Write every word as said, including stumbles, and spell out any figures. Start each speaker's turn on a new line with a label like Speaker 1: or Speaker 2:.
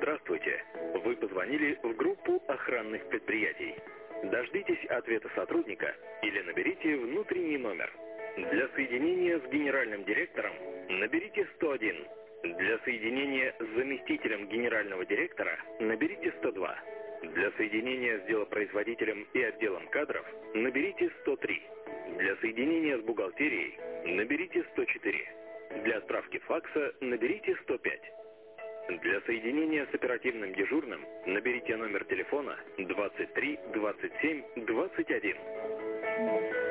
Speaker 1: Здравствуйте. Вы позвонили в группу охранных предприятий. Дождитесь ответа сотрудника или наберите внутренний номер. Для соединения с генеральным директором наберите сто один. Для соединения с заместителем генерального директора наберите сто два. Для соединения с делопроизводителем и отделом кадров наберите сто три. Для соединения с бухгалтерией наберите сто четыре. Для отправки факса наберите сто пять. Для соединения с оперативным дежурным наберите номер телефона двадцать три двадцать семь двадцать один.